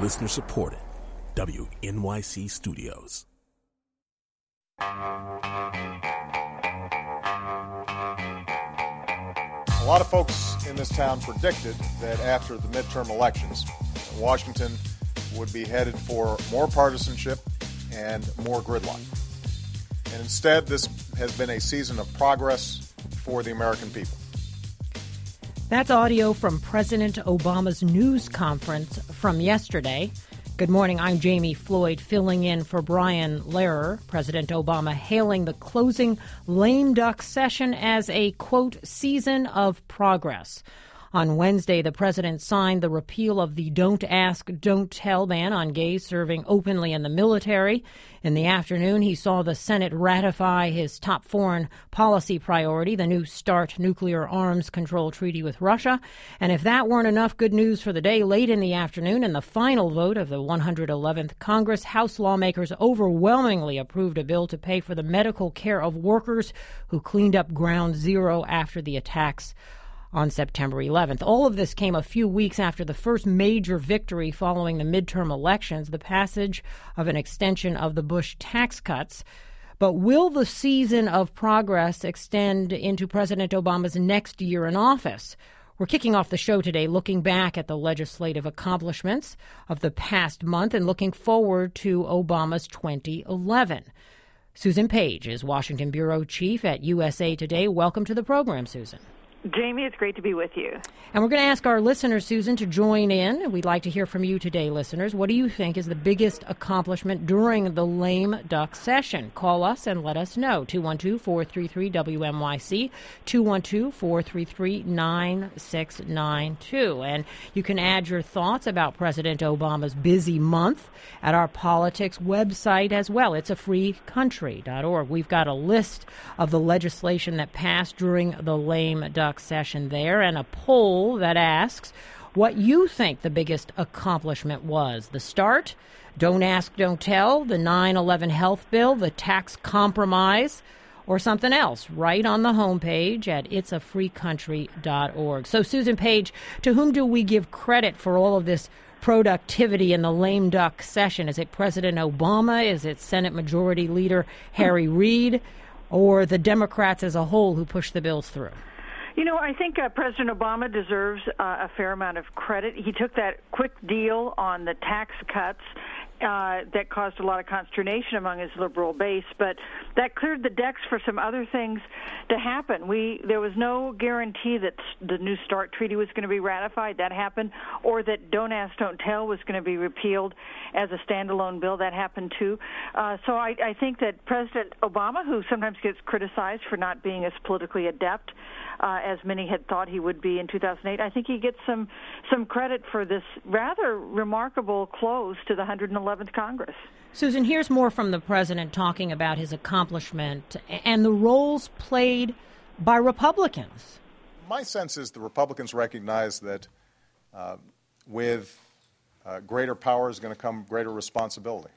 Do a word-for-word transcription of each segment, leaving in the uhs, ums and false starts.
Listener supported. W N Y C Studios. A lot of folks in this town predicted that after the midterm elections, Washington would be headed for more partisanship and more gridlock. And instead, this has been a season of progress for the American people. That's audio from President Obama's news conference from yesterday. Good morning, I'm Jamie Floyd, filling in for Brian Lehrer. President Obama hailing the closing lame duck session as a, quote, season of progress. On Wednesday, the president signed the repeal of the Don't Ask, Don't Tell ban on gays serving openly in the military. In the afternoon, he saw the Senate ratify his top foreign policy priority, the new START nuclear arms control treaty with Russia. And if that weren't enough good news for the day, late in the afternoon, in the final vote of the one hundred eleventh Congress, House lawmakers overwhelmingly approved a bill to pay for the medical care of workers who cleaned up Ground Zero after the attacks on September eleventh. All of this came a few weeks after the first major victory following the midterm elections, the passage of an extension of the Bush tax cuts. But will the season of progress extend into President Obama's next year in office? We're kicking off the show today looking back at the legislative accomplishments of the past month and looking forward to Obama's twenty eleven. Susan Page is Washington Bureau Chief at U S A Today. Welcome to the program, Susan. Jamie, it's great to be with you. And we're going to ask our listeners, Susan, to join in. We'd like to hear from you today, listeners. What do you think is the biggest accomplishment during the lame duck session? Call us and let us know. two one two, four three three, W M Y C, two one two, four three three, nine six nine two. And you can add your thoughts about President Obama's busy month at our politics website as well. It's a free country dot org. We've got a list of the legislation that passed during the lame duck session there, and a poll that asks what you think the biggest accomplishment was. The START, Don't Ask, Don't Tell, the nine eleven health bill, the tax compromise, or something else, right on the homepage at it's a free country dot org. So, Susan Page, to whom do we give credit for all of this productivity in the lame duck session? Is it President Obama? Is it Senate Majority Leader Harry Reid? Or the Democrats as a whole who pushed the bills through? You know, I think uh, President Obama deserves uh, a fair amount of credit. He took that quick deal on the tax cuts uh, that caused a lot of consternation among his liberal base, but that cleared the decks for some other things to happen. We there was no guarantee that the new START treaty was going to be ratified. That happened, or that Don't Ask, Don't Tell was going to be repealed as a standalone bill. That happened too. Uh, so I, I think that President Obama, who sometimes gets criticized for not being as politically adept Uh, as many had thought he would be in two thousand eight, I think he gets some some credit for this rather remarkable close to the one hundred eleventh Congress. Susan, here's more from the president talking about his accomplishment and the roles played by Republicans. My sense is the Republicans recognize that uh, with uh, greater power is going to come greater responsibility.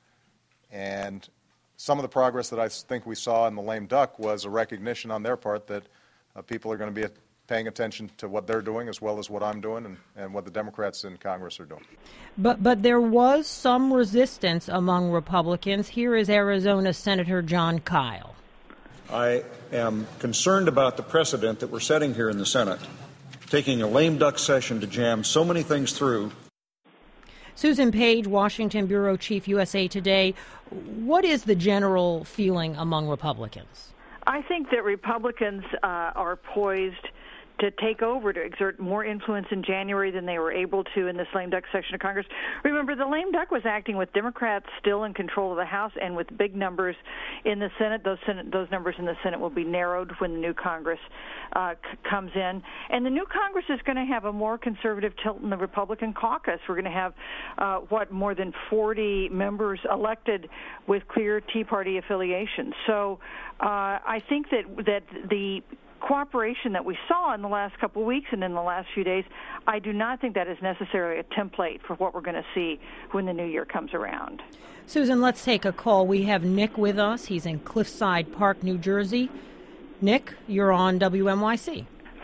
And some of the progress that I think we saw in the lame duck was a recognition on their part that Uh, people are going to be paying attention to what they're doing as well as what I'm doing and, and what the Democrats in Congress are doing. But but there was some resistance among Republicans. Here is Arizona Senator Jon Kyl. I am concerned about the precedent that we're setting here in the Senate, taking a lame duck session to jam so many things through. Susan Page, Washington Bureau Chief, U S A Today. What is the general feeling among Republicans? I think that Republicans uh, are poised to take over, to exert more influence in January than they were able to in this lame duck section of Congress. Remember, the lame duck was acting with Democrats still in control of the House and with big numbers in the Senate. Those Senate, those numbers in the Senate will be narrowed when the new Congress uh, c- comes in. And the new Congress is going to have a more conservative tilt in the Republican caucus. We're going to have, uh, what, more than forty members elected with clear Tea Party affiliation. So uh, I think that that the cooperation that we saw in the last couple of weeks and in the last few days, I do not think that is necessarily a template for what we're going to see when the new year comes around. Susan, let's take a call. We have Nick with us. He's in Cliffside Park, New Jersey. Nick, you're on W M Y C.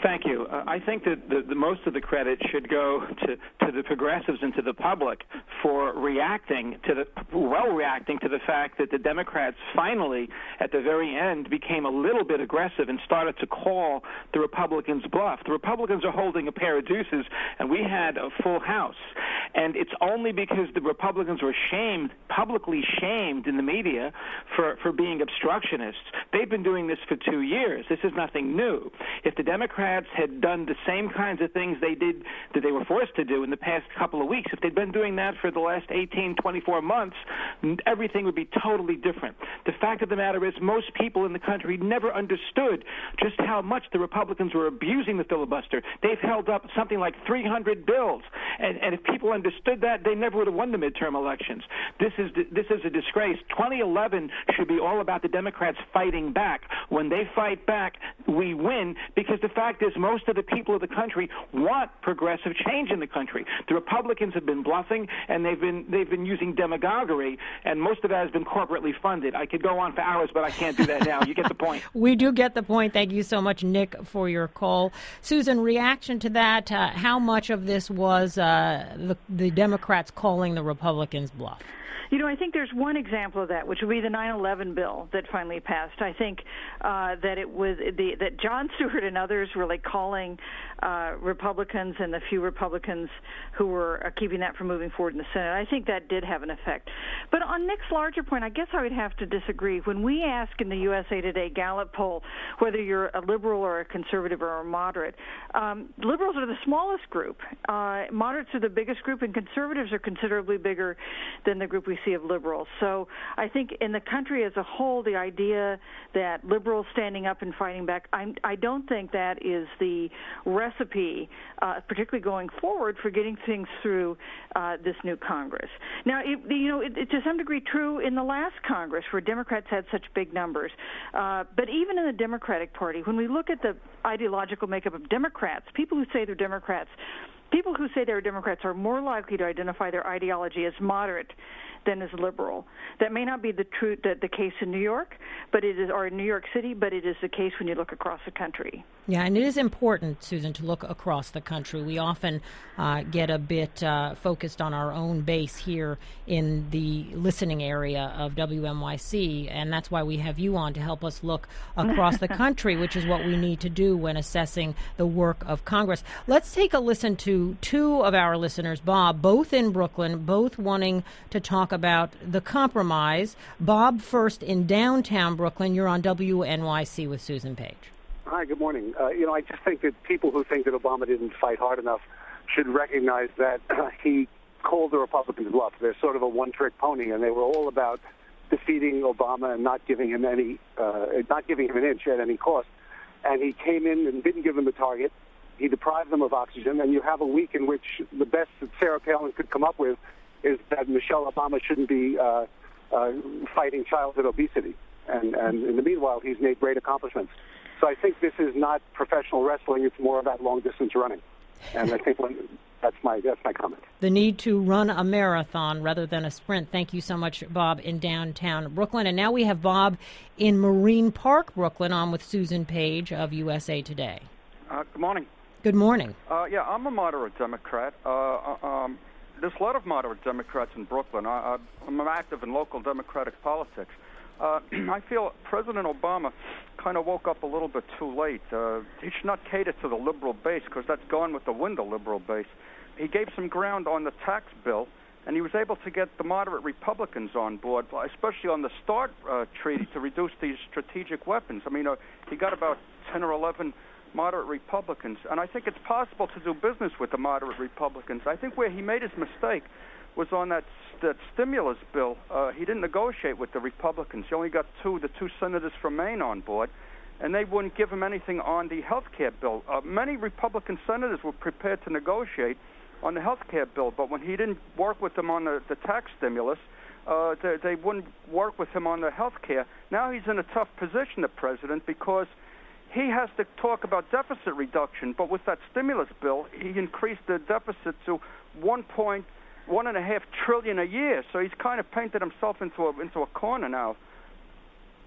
Thank you. Uh, I think that the, the most of the credit should go to, to the progressives and to the public for reacting to the well reacting to the fact that the Democrats finally, at the very end, became a little bit aggressive and started to call the Republicans bluff. The Republicans are holding a pair of deuces, and we had a full House. And it's only because the Republicans were shamed, publicly shamed in the media for, for being obstructionists. They've been doing this for two years. This is nothing new. If the Democrats had done the same kinds of things they did, that they were forced to do in the past couple of weeks, if they'd been doing that for the last eighteen, twenty-four months, everything would be totally different. The fact of the matter is most people in the country never understood just how much the Republicans were abusing the filibuster. They've held up something like three hundred bills, and, and if people understood that, they never would have won the midterm elections. This is this is a disgrace. twenty eleven should be all about the Democrats fighting back. When they fight back, we win, because the fact is most of the people of the country want progressive change in the country. The Republicans have been bluffing, and they've been they've been using demagoguery, and most of that has been corporately funded. I could go on for hours, but I can't do that now. You get the point. We do get the point. Thank you so much, Nick, for your call. Susan, reaction to that, uh, how much of this was uh, the, the Democrats calling the Republicans bluff? You know, I think there's one example of that, which would be the nine eleven bill that finally passed. I think uh, that it was the, that Jon Stewart and others were like calling uh, Republicans and the few Republicans who were uh, keeping that from moving forward in the Senate. I think that did have an effect. But on Nick's larger point, I guess I would have to disagree. When we ask in the U S A Today Gallup poll whether you're a liberal or a conservative or a moderate, um, liberals are the smallest group. Uh, moderates are the biggest group, and conservatives are considerably bigger than the group we see of liberals. So I think in the country as a whole, the idea that liberals standing up and fighting back, I'm, I don't think that is the recipe, uh, particularly going forward, for getting things through uh, this new Congress. Now, it, you know, it, it's to some degree true in the last Congress where Democrats had such big numbers. Uh, but even in the Democratic Party, when we look at the ideological makeup of Democrats, people who say they're Democrats, people who say they're Democrats are more likely to identify their ideology as moderate than as liberal. That may not be the true the, the case in New York, but it is, or in New York City, but it is the case when you look across the country. Yeah, and it is important, Susan, to look across the country. We often uh, get a bit uh, focused on our own base here in the listening area of W M Y C, and that's why we have you on to help us look across the country, which is what we need to do when assessing the work of Congress. Let's take a listen to two of our listeners, Bob, both in Brooklyn, both wanting to talk about the compromise. Bob, first in downtown Brooklyn. You're on W N Y C with Susan Page. Hi, good morning. Uh, you know, I just think that people who think that Obama didn't fight hard enough should recognize that uh, he called the Republicans bluff. They're sort of a one-trick pony, and they were all about defeating Obama and not giving him any, uh, not giving him an inch at any cost. And he came in and didn't give them a target. He deprived them of oxygen, and you have a week in which the best that Sarah Palin could come up with is that Michelle Obama shouldn't be uh, uh, fighting childhood obesity. And, and in the meanwhile, he's made great accomplishments. So I think this is not professional wrestling. It's more about long-distance running. And I think when, that's my that's my comment. The need to run a marathon rather than a sprint. Thank you so much, Bob, in downtown Brooklyn. And now we have Bob in Marine Park, Brooklyn, on with Susan Page of U S A Today. Uh, good morning. Good morning. Uh, yeah, I'm a moderate Democrat. Uh, um, there's a lot of moderate Democrats in Brooklyn. I, I'm active in local Democratic politics. Uh, I feel President Obama kind of woke up a little bit too late. Uh, he should not cater to the liberal base because that's gone with the wind, the liberal base. He gave some ground on the tax bill, and he was able to get the moderate Republicans on board, especially on the START uh, treaty to reduce these strategic weapons. I mean, uh, he got about ten or eleven moderate Republicans, and I think it's possible to do business with the moderate Republicans. I think where he made his mistake was on that that stimulus bill. Uh, he didn't negotiate with the Republicans. He only got two, the two senators from Maine on board, and they wouldn't give him anything on the health care bill. Uh, many Republican senators were prepared to negotiate on the health care bill, but when he didn't work with them on the, the tax stimulus, uh, they, they wouldn't work with him on the health care. Now he's in a tough position, the president, because he has to talk about deficit reduction, but with that stimulus bill, he increased the deficit to one point one and a half trillion a year. So he's kind of painted himself into a into a corner now.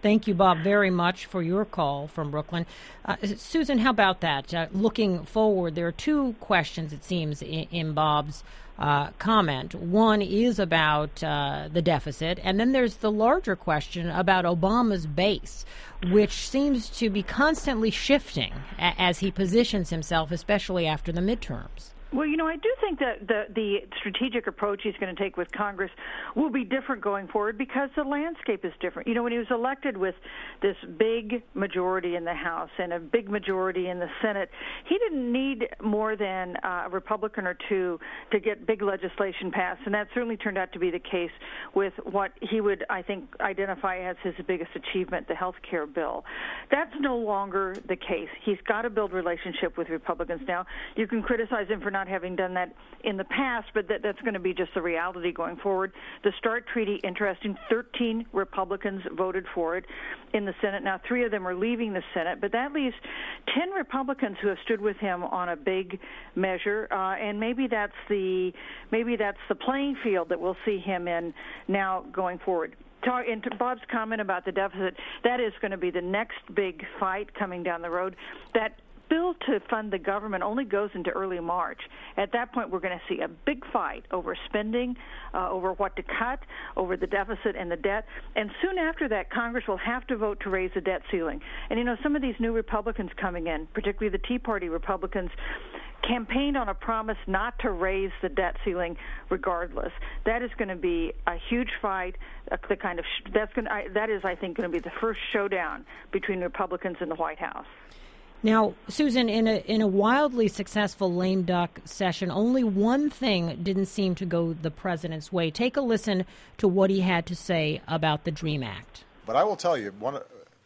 Thank you, Bob, very much for your call from Brooklyn. Uh, Susan, how about that? Uh, looking forward, there are two questions, it seems, in, in Bob's uh, comment. One is about uh, the deficit, and then there's the larger question about Obama's base, which seems to be constantly shifting a- as he positions himself, especially after the midterms. Well, you know, I do think that the, the strategic approach he's going to take with Congress will be different going forward because the landscape is different. You know, when he was elected with this big majority in the House and a big majority in the Senate, he didn't need more than uh, a Republican or two to get big legislation passed, and that certainly turned out to be the case with what he would, I think, identify as his biggest achievement, the health care bill. That's no longer the case. He's got to build relationship with Republicans now. You can criticize him for not having done that in the past, but that, that's going to be just the reality going forward. The START treaty, interesting, thirteen Republicans voted for it in the Senate. Now, three of them are leaving the Senate, but that leaves ten Republicans who have stood with him on a big measure, uh, and maybe that's the maybe that's the playing field that we'll see him in now going forward. And to Bob's comment about the deficit, that is going to be the next big fight coming down the road. That bill to fund the government only goes into early March. At that point, we're going to see a big fight over spending, uh, over what to cut, over the deficit and the debt. And soon after that, Congress will have to vote to raise the debt ceiling. And, you know, some of these new Republicans coming in, particularly the Tea Party Republicans, campaigned on a promise not to raise the debt ceiling regardless. That is going to be a huge fight. Uh, the kind of sh- that's going to, that is, I think, going to be the first showdown between Republicans and the White House. Now, Susan, in a in a wildly successful lame duck session, only one thing didn't seem to go the president's way. Take a listen to what he had to say about the DREAM Act. But I will tell you, one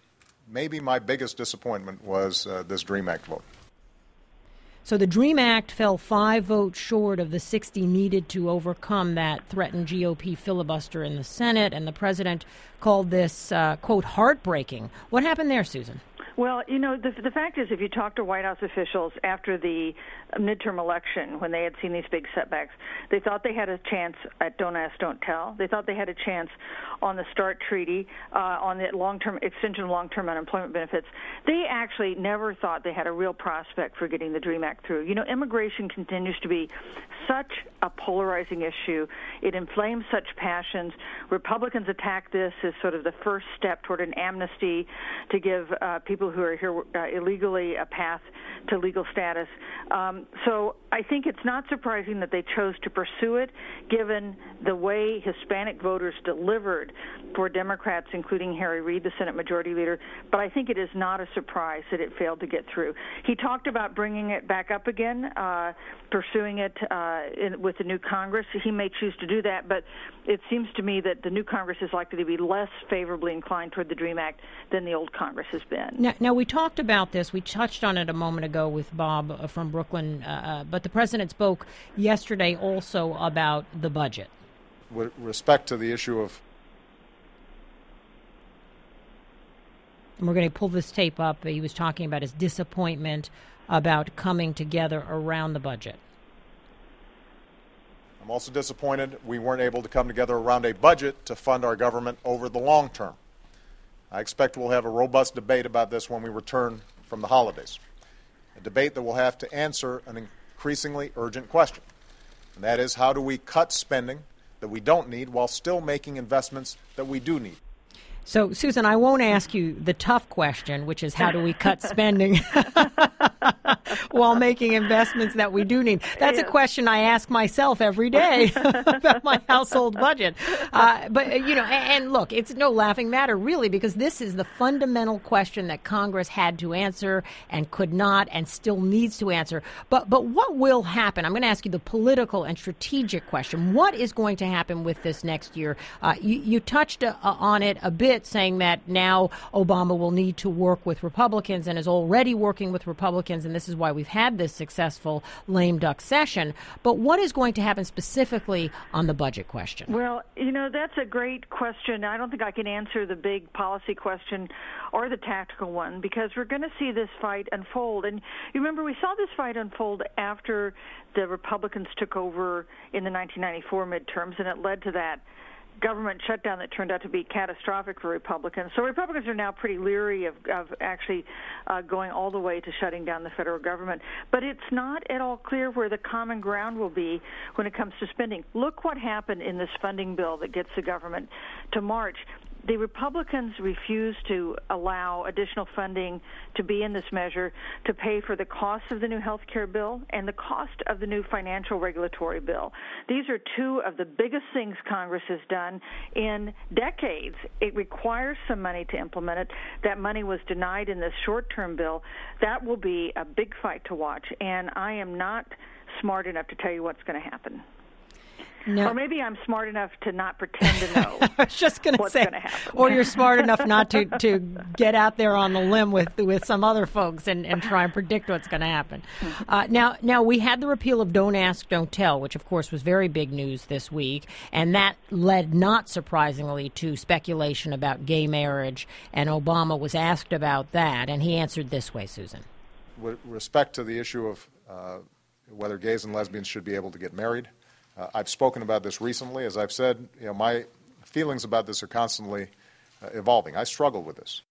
maybe my biggest disappointment was uh, this DREAM Act vote. So the DREAM Act fell five votes short of the sixty needed to overcome that threatened G O P filibuster in the Senate, and the president called this, uh, quote, heartbreaking. What happened there, Susan? Well, you know, the, the fact is, if you talk to White House officials after the midterm election, when they had seen these big setbacks, they thought they had a chance at Don't Ask, Don't Tell. They thought they had a chance on the START treaty, uh, on the long-term extension of long-term unemployment benefits. They actually never thought they had a real prospect for getting the DREAM Act through. You know, immigration continues to be such a polarizing issue. It inflames such passions. Republicans attack this as sort of the first step toward an amnesty to give uh, people who are here uh, illegally a path to legal status. Um, so I think it's not surprising that they chose to pursue it, given the way Hispanic voters delivered for Democrats, including Harry Reid, the Senate Majority Leader. But I think it is not a surprise that it failed to get through. He talked about bringing it back up again, uh, pursuing it uh, in, with the new Congress. He may choose to do that, but it seems to me that the new Congress is likely to be less favorably inclined toward the DREAM Act than the old Congress has been. Now, now we talked about this. We touched on it a moment ago with Bob uh, from Brooklyn, uh, but the president spoke yesterday also about the budget. With respect to the issue of... And we're going to pull this tape up. He was talking about his disappointment about coming together around the budget. I'm also disappointed we weren't able to come together around a budget to fund our government over the long term. I expect we'll have a robust debate about this when we return from the holidays, a debate that will have to answer an increasingly urgent question, and that is, how do we cut spending that we don't need while still making investments that we do need? So, Susan, I won't ask you the tough question, which is how do we cut spending while making investments that we do need. That's yeah. a question I ask myself every day about my household budget. Uh, but, you know, and, and look, it's no laughing matter, really, because this is the fundamental question that Congress had to answer and could not and still needs to answer. But, but what will happen? I'm going to ask you the political and strategic question. What is going to happen with this next year? Uh, you, you touched uh, on it a bit, saying that now Obama will need to work with Republicans and is already working with Republicans, and this is why we've had this successful lame duck session. But what is going to happen specifically on the budget question? Well, you know, that's a great question. I don't think I can answer the big policy question or the tactical one, because we're going to see this fight unfold. And you remember, we saw this fight unfold after the Republicans took over in the nineteen ninety-four midterms, and it led to that government shutdown that turned out to be catastrophic for Republicans. So Republicans are now pretty leery of, of actually uh, going all the way to shutting down the federal government. But it's not at all clear where the common ground will be when it comes to spending. Look what happened in this funding bill that gets the government to March. The Republicans refused to allow additional funding to be in this measure to pay for the cost of the new health care bill and the cost of the new financial regulatory bill. These are two of the biggest things Congress has done in decades. It requires some money to implement it. That money was denied in this short-term bill. That will be a big fight to watch, and I am not smart enough to tell you what's going to happen. No. Or maybe I'm smart enough to not pretend to know. I was just going to say, or you're smart enough not to, to get out there on the limb with with some other folks and, and try and predict what's going to happen. Uh, now, now we had the repeal of Don't Ask, Don't Tell, which of course was very big news this week, and that led, not surprisingly, to speculation about gay marriage. And Obama was asked about that, and he answered this way, Susan. With respect to the issue of uh, whether gays and lesbians should be able to get married. Uh, I've spoken about this recently. As I've said, you know, my feelings about this are constantly uh, evolving. I struggle with this.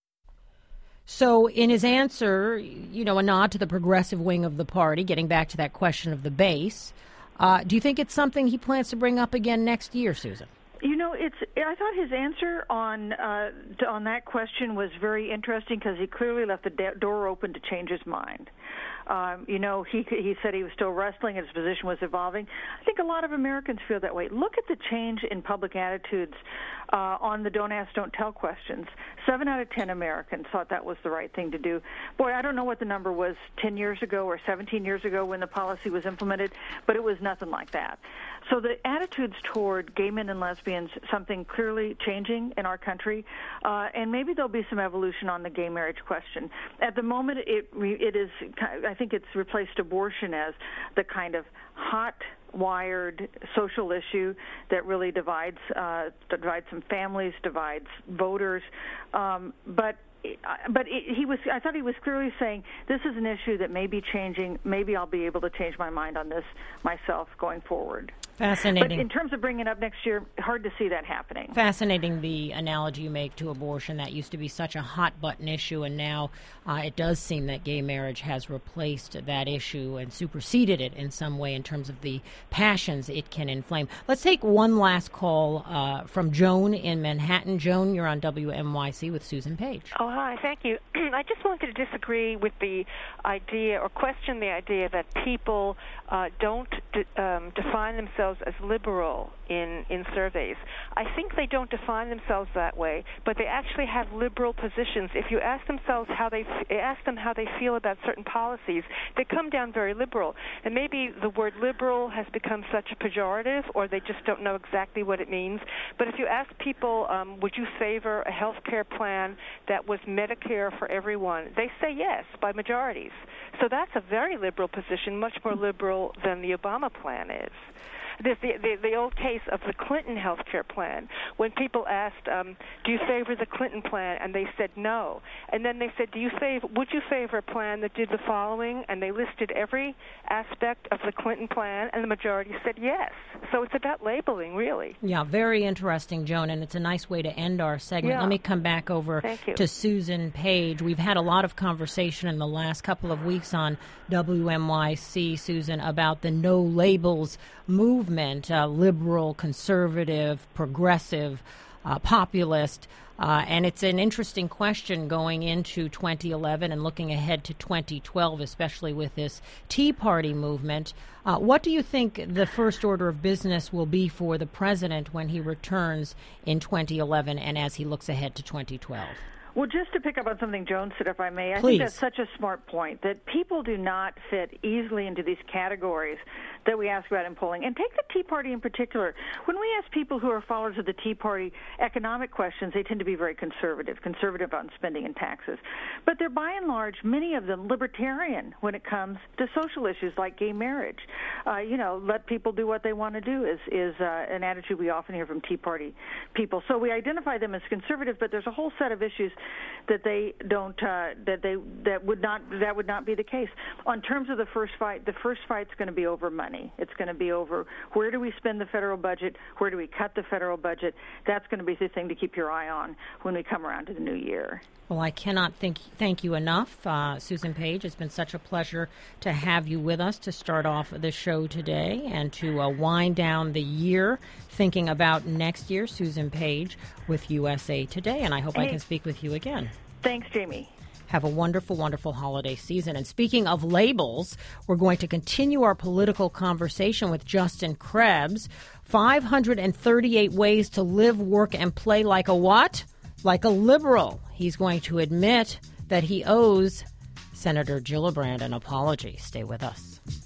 So in his answer, you know, a nod to the progressive wing of the party, getting back to that question of the base, uh, do you think it's something he plans to bring up again next year, Susan? You know, it's. I thought his answer on uh, to, on that question was very interesting because he clearly left the de- door open to change his mind. Um, you know, he he said he was still wrestling and his position was evolving. I think a lot of Americans feel that way. Look at the change in public attitudes uh, on the don't ask, don't tell questions. Seven out of ten Americans thought that was the right thing to do. Boy, I don't know what the number was ten years ago or seventeen years ago when the policy was implemented, but it was nothing like that. So the attitudes toward gay men and lesbians, something clearly changing in our country, uh, and maybe there'll be some evolution on the gay marriage question. At the moment, it it is. I think it's replaced abortion as the kind of hot-wired social issue that really divides uh, divides some families, divides voters, um, but. But he was. I thought he was clearly saying this is an issue that may be changing. Maybe I'll be able to change my mind on this myself going forward. Fascinating. But in terms of bringing it up next year, hard to see that happening. Fascinating, the analogy you make to abortion. That used to be such a hot-button issue, and now uh, it does seem that gay marriage has replaced that issue and superseded it in some way in terms of the passions it can inflame. Let's take one last call uh, from Joan in Manhattan. Joan, you're on W M Y C with Susan Page. Oh, hi. Thank you. I just wanted to disagree with the idea or question the idea that people uh, don't de- um, define themselves as liberal in, in surveys. I think they don't define themselves that way, but they actually have liberal positions. If you ask themselves how they f- ask them how they feel about certain policies, they come down very liberal. And maybe the word liberal has become such a pejorative, or they just don't know exactly what it means. But if you ask people, um, would you favor a health care plan that was Medicare for everyone, they say yes by majorities. So that's a very liberal position, much more liberal than the Obama plan is. The, the, the old case of the Clinton health care plan, when people asked, um, do you favor the Clinton plan? And they said no. And then they said, do you favor, would you favor a plan that did the following? And they listed every aspect of the Clinton plan, and the majority said yes. So it's about labeling, really. Yeah, very interesting, Joan, and it's a nice way to end our segment. Yeah. Let me come back over to Susan Page. We've had a lot of conversation in the last couple of weeks on W M Y C, Susan, about the no labels movement, uh, liberal, conservative, progressive, uh, populist. Uh, and it's an interesting question going into twenty eleven and looking ahead to twenty twelve, especially with this Tea Party movement. Uh, what do you think the first order of business will be for the president when he returns in twenty eleven and as he looks ahead to twenty twelve? Well, just to pick up on something Joan said, if I may, I Please. think that's such a smart point, that people do not fit easily into these categories that we ask about in polling. And take the Tea Party in particular. When we ask people who are followers of the Tea Party economic questions, they tend to be very conservative, conservative on spending and taxes. But they're by and large, many of them, libertarian when it comes to social issues like gay marriage. uh, you know, let people do what they want to do is is uh, an attitude we often hear from Tea Party people. So we identify them as conservative, but there's a whole set of issues that they don't uh, that they that would not that would not be the case. On terms of the first fight, the first fight's going to be over money. It's going to be over where do we spend the federal budget, where do we cut the federal budget. That's going to be the thing to keep your eye on when we come around to the new year. Well, I cannot thank, thank you enough, uh, Susan Page. It's been such a pleasure to have you with us to start off the show today and to uh, wind down the year thinking about next year. Susan Page with U S A Today, and I hope hey, I can speak with you again. Thanks, Jamie. Have a wonderful, wonderful holiday season. And speaking of labels, we're going to continue our political conversation with Justin Krebs. five hundred thirty-eight ways to live, work, and play like a what? Like a liberal. He's going to admit that he owes Senator Gillibrand an apology. Stay with us.